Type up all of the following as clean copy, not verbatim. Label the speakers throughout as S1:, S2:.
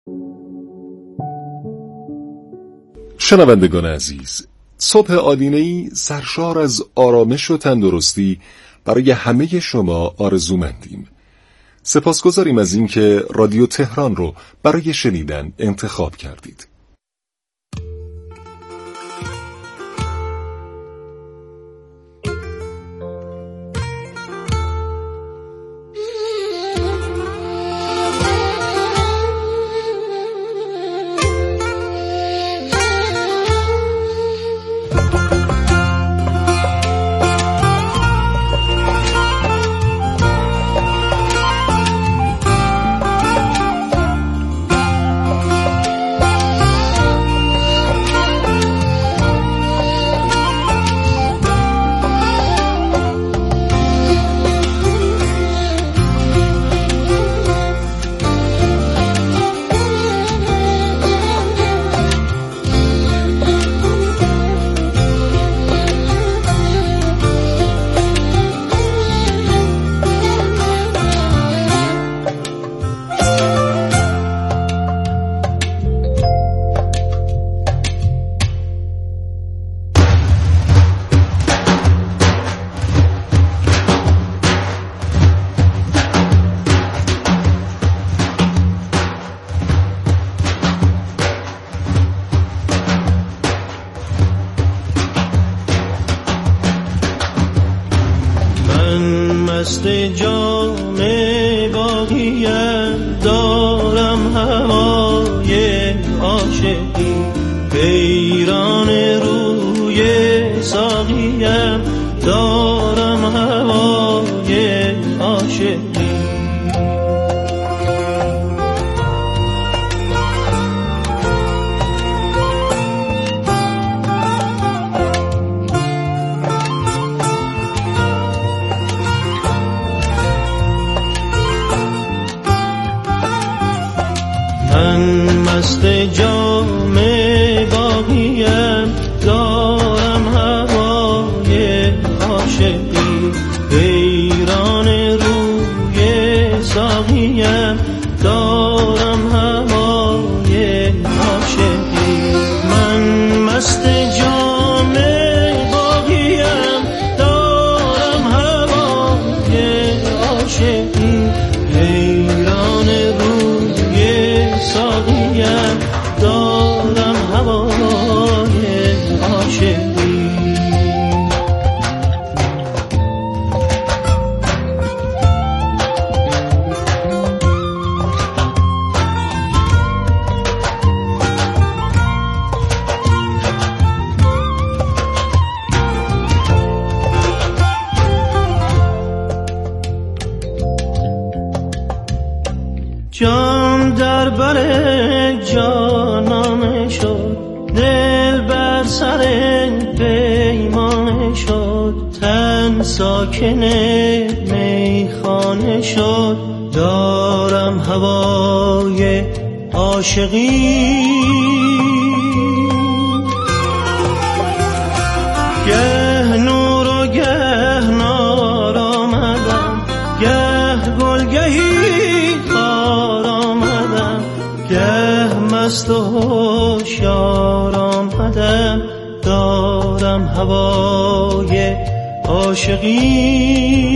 S1: شنوندگان عزیز، صبح آدینه‌ای سرشار از آرامش و تندرستی برای همه شما آرزومندیم. سپاسگزاریم از اینکه رادیو تهران رو برای شنیدن انتخاب کردید.
S2: مست جام باقیم دارم هوای عاشقی، حیران روی ساقیم دارم هوای عاشقی. من مست جام باقیم دارم هوای عاشقی، حیران روی ساقیم دارم هوای عاشقی. من مست جام باقیم دارم هوای عاشقی، حیران روی ساقیم دارم هوای عاشقی. جان در بر جانانه شد، دل بر سر پیمانه شد، تن ساکن میخانه شد، دارم هوای عاشقی. گه نور و گه نار آمدم، گه گلگهی خار آمدم، گه مست و هوشیار آمدم، دارم هوای عاشقی.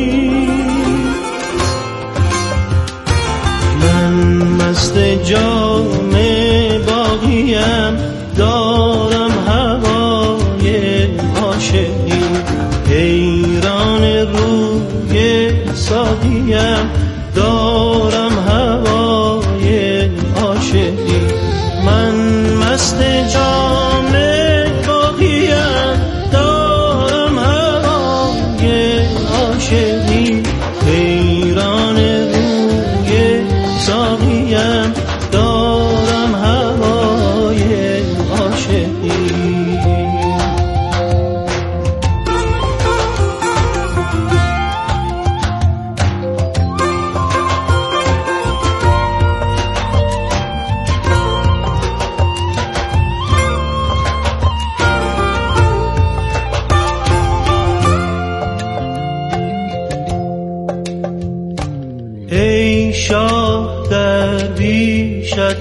S2: من مست جام باقیم دارم هوای عاشقی، حیران روی ساقیم دارم هوای عاشقی. من مست جام باقیم دارم هوای عاشقی، حیران روی ساقیم دارم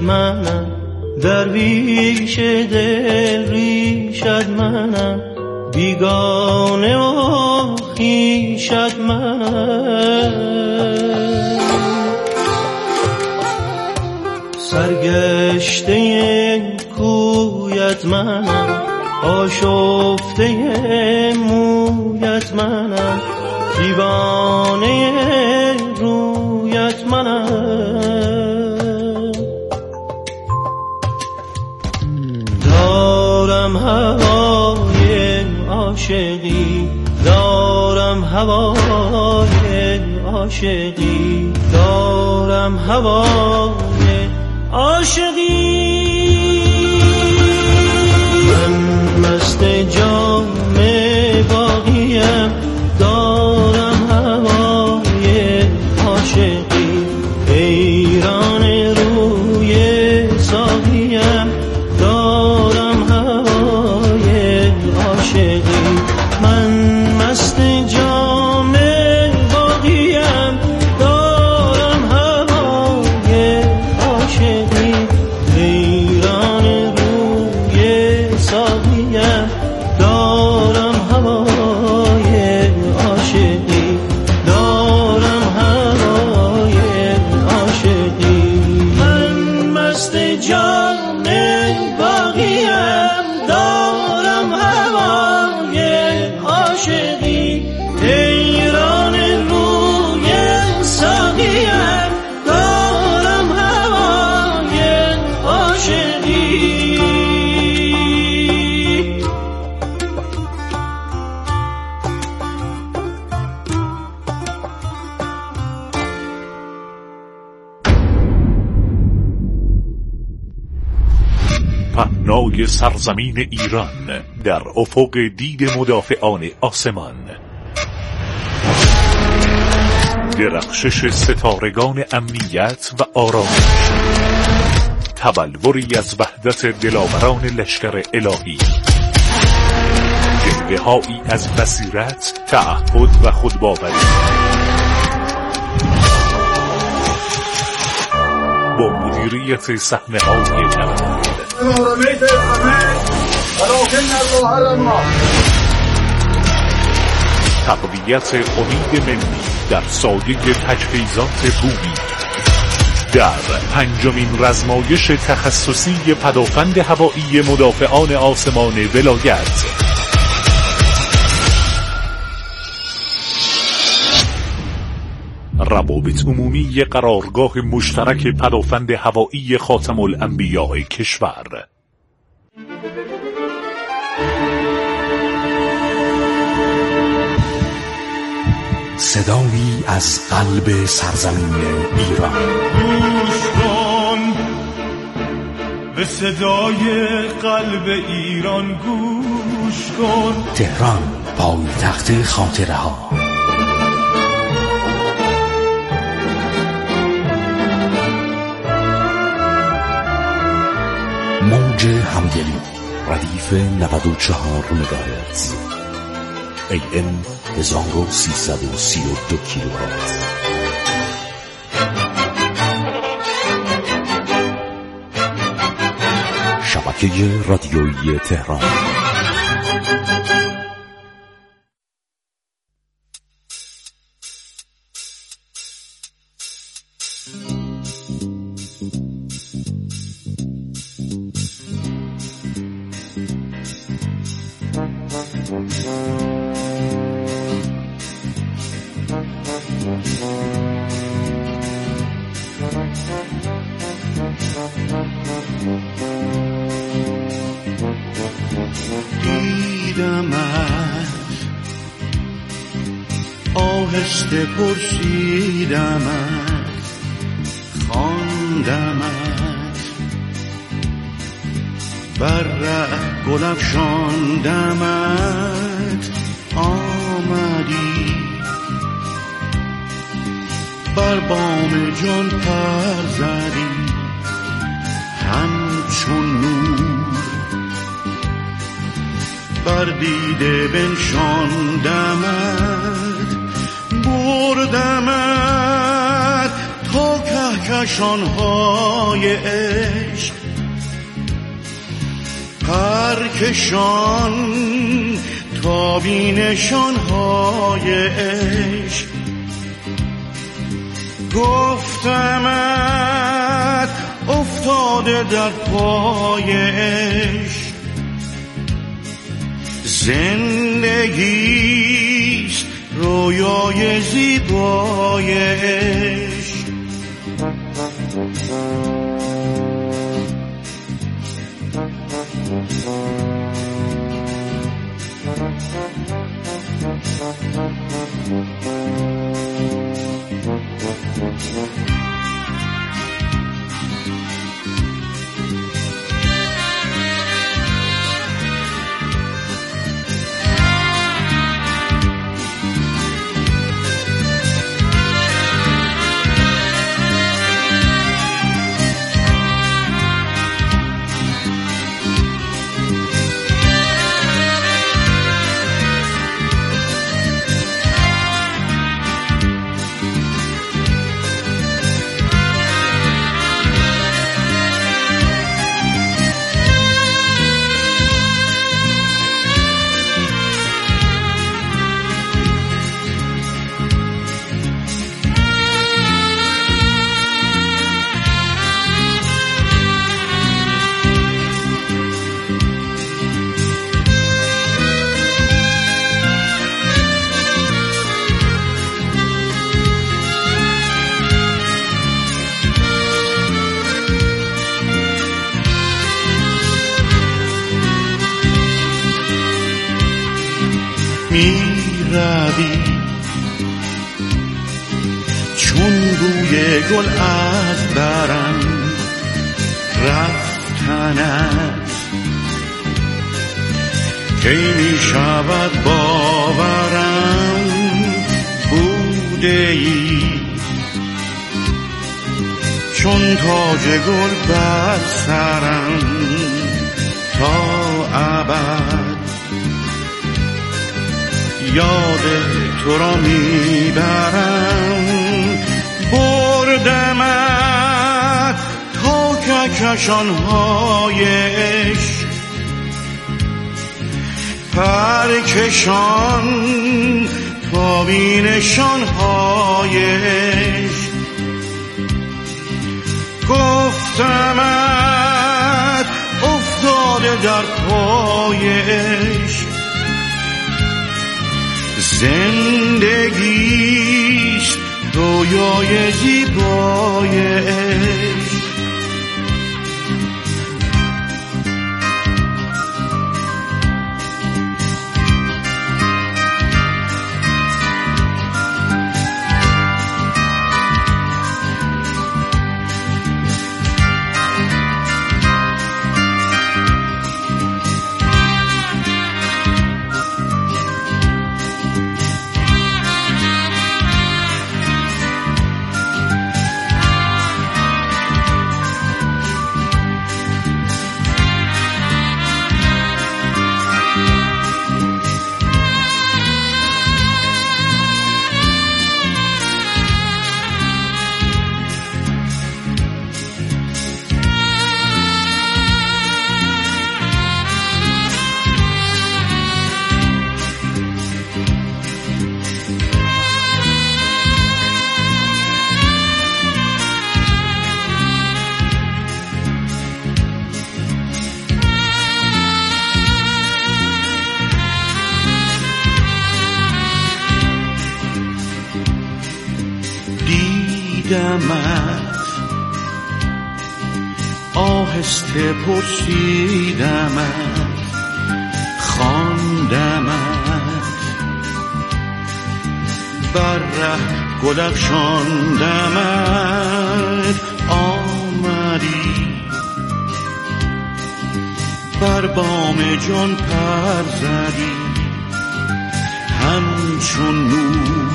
S2: منم، درویش دل ریشت منم، بیگانه و خویشت منم. سرگشته کویت منم، آشفته مویت منم، دیوانه رویت منم. دارم هوای عاشقی، دارم هوای عاشقی، دارم هوای عاشقی. من مست جام باقیم، دارم هوای عاشقی، حیران روی ساقیم، دارم هوای عاشقی. من مست جام باقیم، دارم هوای عاشقی، حیران روی ساقیم، دارم هوای عاشقی، دارم هوای عاشقی. من مست جام باقیم، دارم هوای عاشقی، حیران روی ساقیم، دارم هوای عاشقی.
S3: پهنای سرزمین ایران در افق دید مدافعان آسمان، درخشش ستارگان امنیت و آرامش، تبلوری از وحدت دلاوران لشکر الهی، جلوه‌هایی از بصیرت، تعهد و خودباوری. با مدیریت صحنه‌های نماید تقویت امید ملی در سایه تجهیزات بومی، در 5مین رزمایش تخصصی پدافند هوایی مدافعان آسمان ولایت. روابط عمومی قرارگاه مشترک پدافند هوایی خاتم الانبیاء کشور.
S4: صدایی از قلب سرزمین ایران.
S5: گوش کن به صدای قلب ایران، گوش کن.
S4: تهران، پایتخت خاطره ها. موج همدلی، ردیف 94 مگاهرتز، AM 1332 کیلوهرتز. شبکه رادیویی تهران.
S5: دیدمت، آهسته پرسیدمت، خواندمت، بر ره گل افشاندمت، آمدی بر بام جان پر زدی، همچون نور بر دیده بنشاندمت، بردمت تا که کشانهای عشق، پرکشان تا بینشانهای عشق. گفتمت افتاده در پای عشق، زندگیست رویای زیبای عشق. می روی چون بوی گل از برم، رفتنت کی می شود باورم. بوده ای چون تاج گل بر سرم، تا ابد یاد تو را میبرم. بردمت تا کشانهای عشق، پرکشان تا بینشانهای عشق. گفتمت افتاده در پای عشق، زندگیست رویای زیبای عشق. دیدمت آهسته پرسیدمت، خواندمت بر ره گل افشاندمت. آمدی بر بام جان پر زدی، همچون نور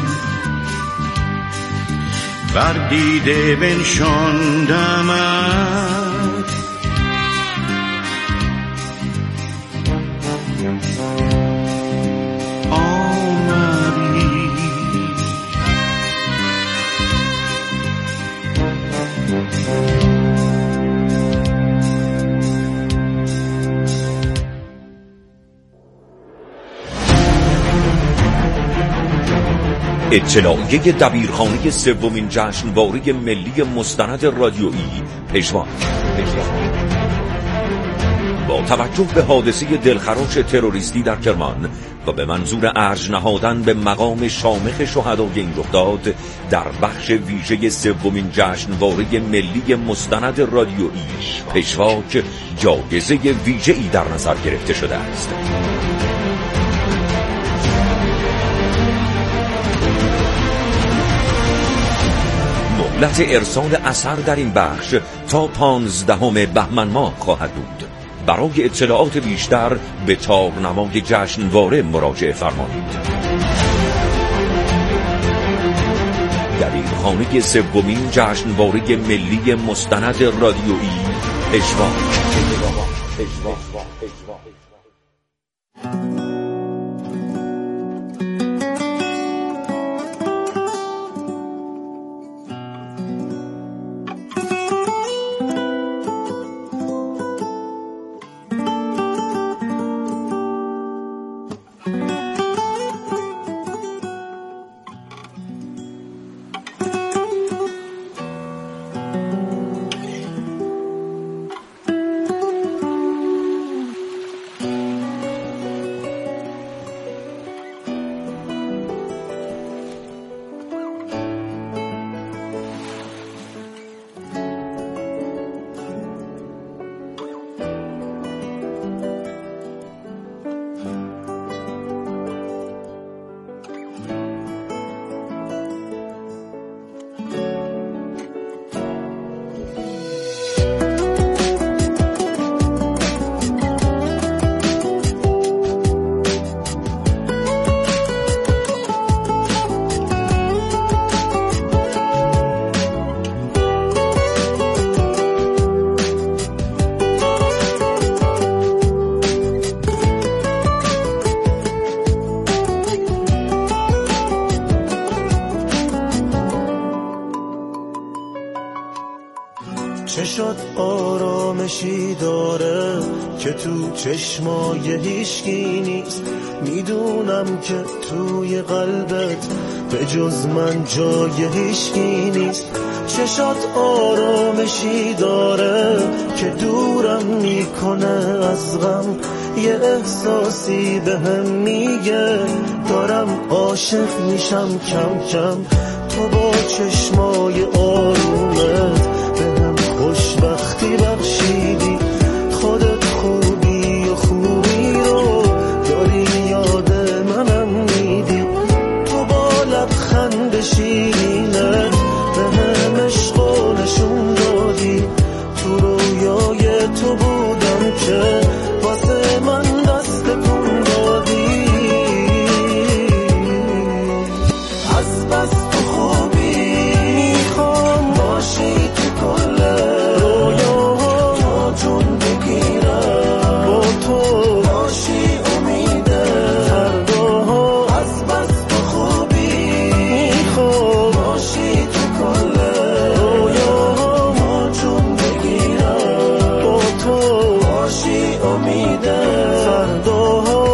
S5: بر دیده بنشاندمت. آمدی
S4: اطلاعیه دبیرخانه سومین جشنواره ملی مستند رادیویی پژواک. با توجه به حادثه دلخراش تروریستی در کرمان و به منظور ارج نهادن به مقام شامخ شهدای این رخداد، در بخش ویژه سومین جشنواره ملی مستند رادیویی پژواک جایزه ویژه‌ای در نظر گرفته شده است. مهلت ارسال اثر در این بخش تا 15 بهمن ماه خواهد بود. برای اطلاعات بیشتر به تارنمای جشنواره مراجعه فرمایید. دبیرخانه سومین جشنواره ملی مستند رادیویی پژواک.
S2: چه شد آرامشی داره که تو چشمای هیچکی نیست. میدونم که توی قلبت به جز من جای هیچکی نیست. چه شد آرامشی داره که دورم میکنه از غم. یه احساسی بهم میگه دارم عاشق میشم کم کم. تو با چشمای آرومت بهم خوشبختی بخشیدی. خودت خوبی و خوبی رو داری یاد منم میدی. تو با لبخند شیرینت بهم عشقو نشون دادی. تو رویای تو بودم که واسه من دست کن دادی. از بس تو خوبی میخوام باشی تو کل رویاها جون بگیرم. با تو باشی امید فرداها. از بس تو خوبی میخوام باشی تو کل رویاها جون بگیرم. با تو باشی امید فرداها.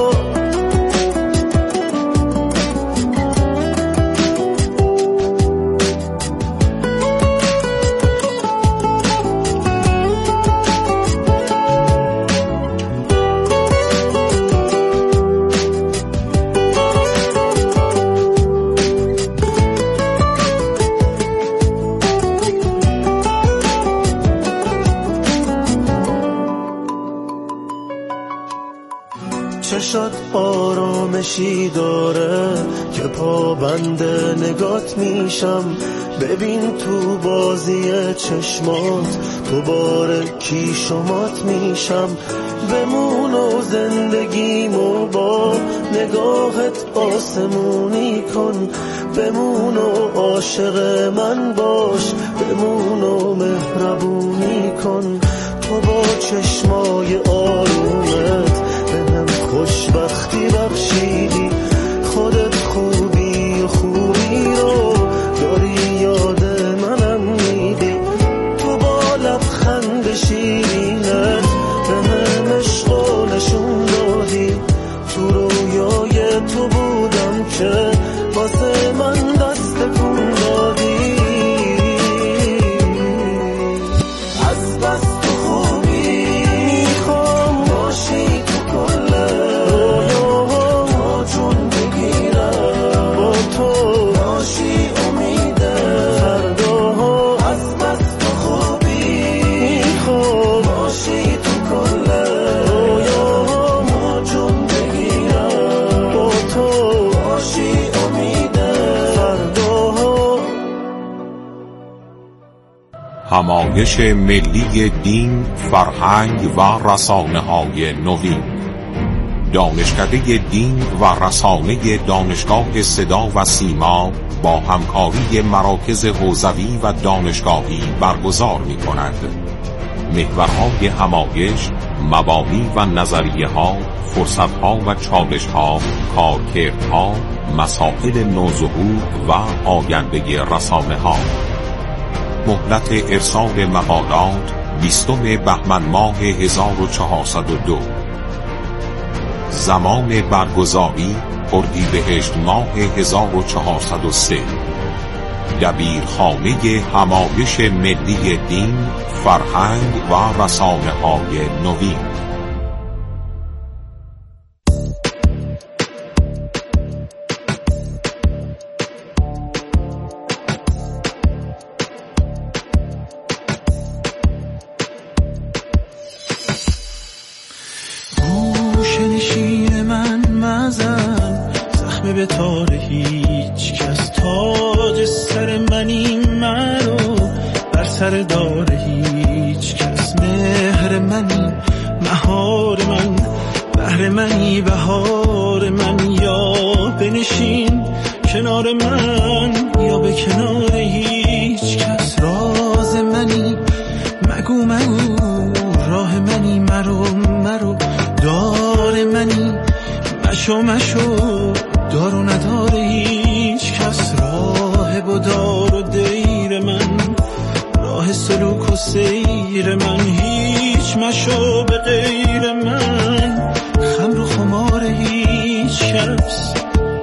S2: چه شد آرامشی داره که پابند نگات میشم. ببین تو بازی چشمات دوباره کی شمات میشم. بمون و زندگیمو با نگاهت آسمونی کن. بمون و عاشق من باش. بمون و مهربونی کن. تو با چشمای آرومت بهم خوشبختی بخشیدی. خودت خوبی و خوبی رو داری یاد منم میدی. تو با لبخند شیرینت بهم عشقو نشون دادی. تو رویای تو بودم که واسه من
S6: همایش ملی دین، فرهنگ و رسانه‌های نوین. دانشکده دین و رسانه دانشگاه صدا و سیما با همکاری مراکز حوزوی و دانشگاهی برگزار می‌کند. محورهای همایش، مبانی و نظریه‌ها، فرصت‌ها و چالش‌ها، کارکردها، مسائل نوظهور و آینده رسانه‌ها. مهلت ارسال مقالات 20 بهمن ماه 1402. زمان برگزاری اردیبهشت ماه 1403. دبیرخانه همایش ملی دین، فرهنگ و رسانه‌های نوین.
S2: گوشه‌نشین من مزن، زخم به تار هیچ کس، تاج سر منی مرو بر سر دار هیچ کس. مهر منی مهار من، بهر منی بهار من. یا بنشین کنار من یا به کنار هیچ کس. راز منی مگو مگو، راه منی مرو مرو. دار منی مشو مشو، دار و ندار هیچ کس. راه و دار و دیر من، راه سلوک و سیر من. هیچ مشو به غیر من، خمر و خمار هیچ کس.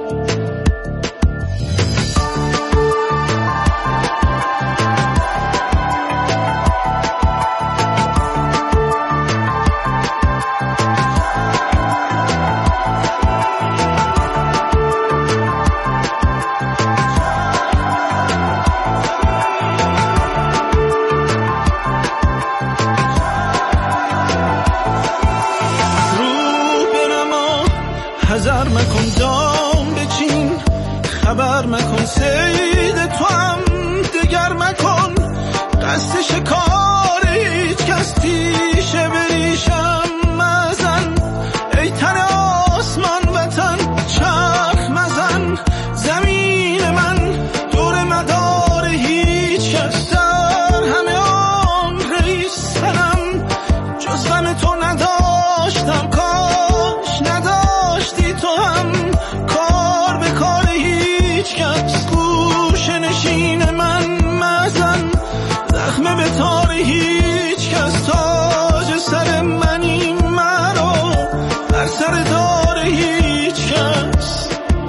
S2: حذر مکن دام بچین، خبر مکن سید تو هم دگر مکن. قصد شکار هیچ کس، تیشه بریشم مزن. ای تن آسمان وطن چرخ مزن. زمین من دور مدار هیچ کس. در همه آن رئیس سنم، جز غم تو نداشتم. کاش نداشتی تو هم کار به کار هیچ کس. گوشه‌نشین من مزن، زخم به تار هیچ کس. تاج سر منی مرو بر سر دار هیچ کس.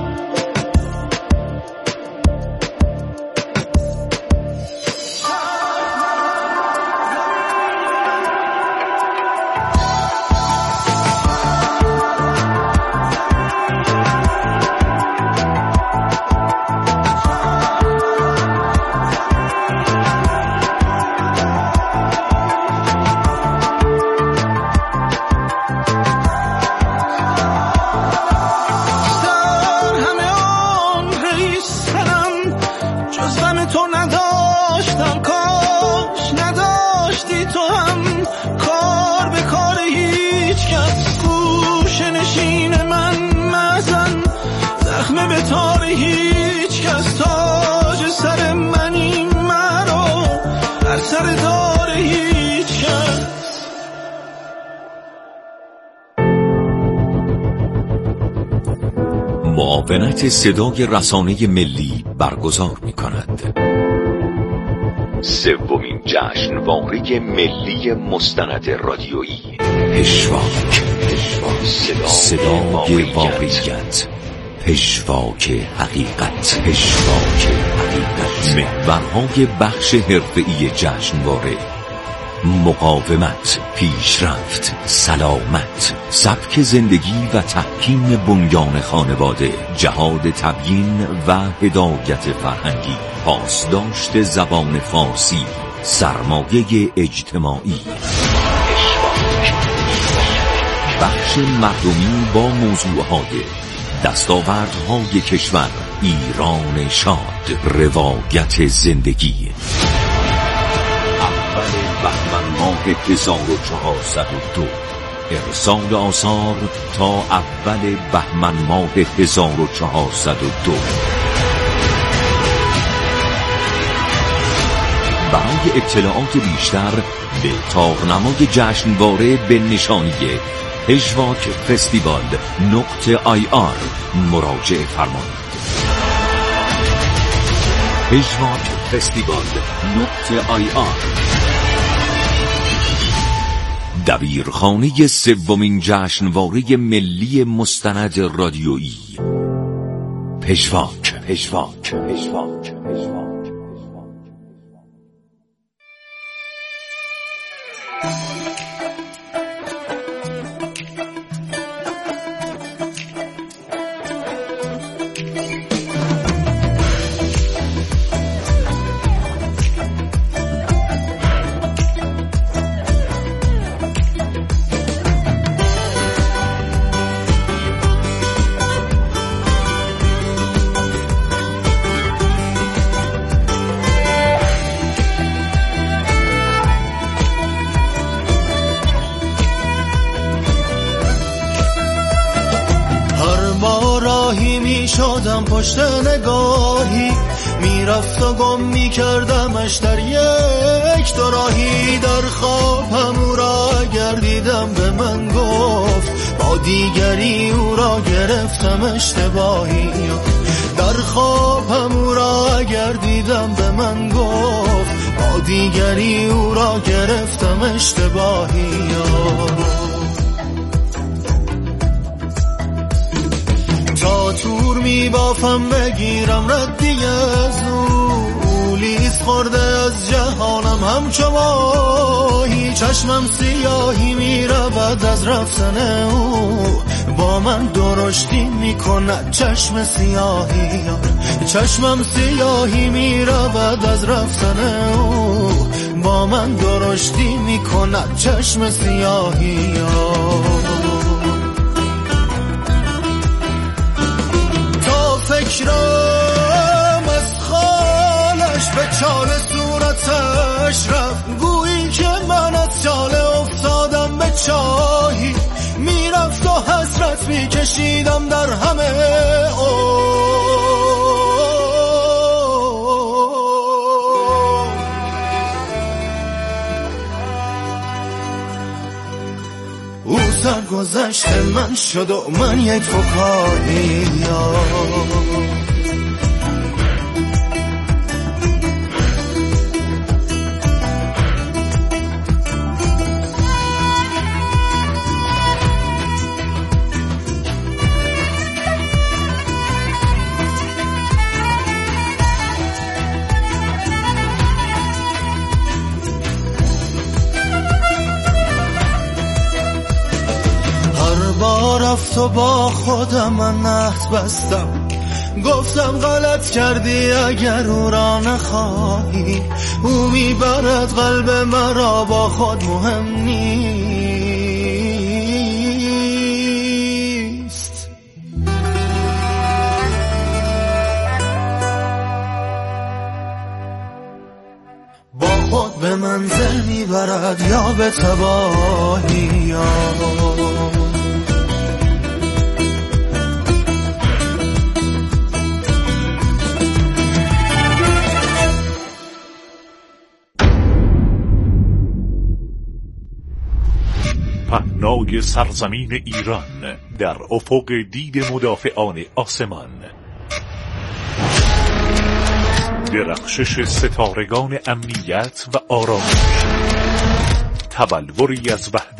S2: تو نداشتم. کاش نداشتی تو هم کار به کار هیچ کس. گوشه‌نشین من مزن، زخم به تار هیچ کس. تاج سر منی مرو بر سر دار هیچ کس.
S4: معاونت صدای رسانه ملی برگزار می‌کند. سومین جشنواره ملی مستند رادیویی پژواک. صدای واقعیت، پژواک حقیقت. محورهای بخش حرفه‌ای جشنواره: مقاومت، پیشرفت، سلامت، سبک زندگی و تحکیم بنیان خانواده، جهاد تبیین و هدایت فرهنگی، پاسداشت زبان فارسی، سرمایه اجتماعی. بخش مردمی با موضوعهای دستاوردهای کشور، ایران شاد، روایت زندگی. ماه 1402. ارسال آثار تا اول بهمن ماه 1402. برای اطلاعات بیشتر به تاقنمای جشنواره به نشانی پژواک فستیوال.ir مراجعه فرمایید. پژواک فستیوال.ir، دبیرخانه سومین جشنواره ملی مستند رادیویی. پژواک.
S2: شدم پشت نگاهی میرفت و گم میکردمش در یک دو راهی. در خوابم او را گردیدم به من گفت با دیگری او را گرفتم اشتباهی. در خوابم او را گردیدم به من گفت با دیگری او را گرفتم اشتباهی. تا تور می بافم بگیرم ردی از او، لیز خورده از جهانم همچو ماهی. چشمم سیاهی می رود از رفتن او، با من درشتی می کند چشم سیاهی. چشمم سیاهی می رود از رفتن او، با من درشتی می کند چشم سیاهی. فکرم از خالش به چال صورتش رفت، گویی که من از چاله افتادم به چاهی. میرفت و حسرت میکشیدم در همه او سرگذشت من شد و من یک فکاهی. رفت و با خودم من عهد بستم، گفتم غلط کردی اگر او را نخواهی. او میبرد قلب مرا با خود مهم نیست. با خود به منزل میبرد یا به تباهی.
S3: پهنای سرزمین ایران در افق دید مدافعان آسمان، درخشش ستارگان امنیت و آرامش، تبلوری از وحدت